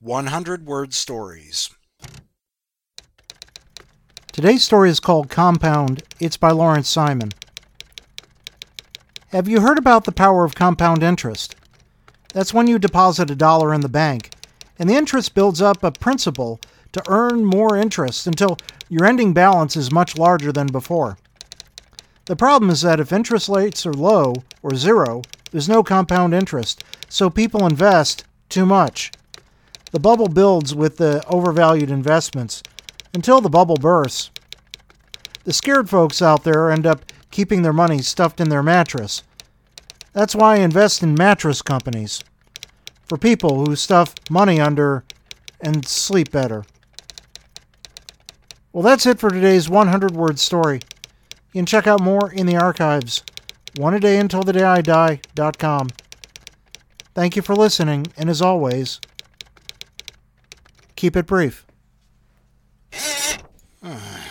100-word stories. Today's story is called Compound. It's by Lawrence Simon. Have you heard about the power of compound interest? That's when you deposit $1 in the bank, and the interest builds up a principal to earn more interest until your ending balance is much larger than before. The problem is that if interest rates are low or zero, there's no compound interest, so people invest too much. The bubble builds with the overvalued investments until the bubble bursts. The scared folks out there end up keeping their money stuffed in their mattress. That's why I invest in mattress companies, for people who stuff money under and sleep better. Well, that's it for today's 100-word story. You can check out more in the archives, oneadayuntilthedayidie.com. Thank you for listening, and as always, keep it brief.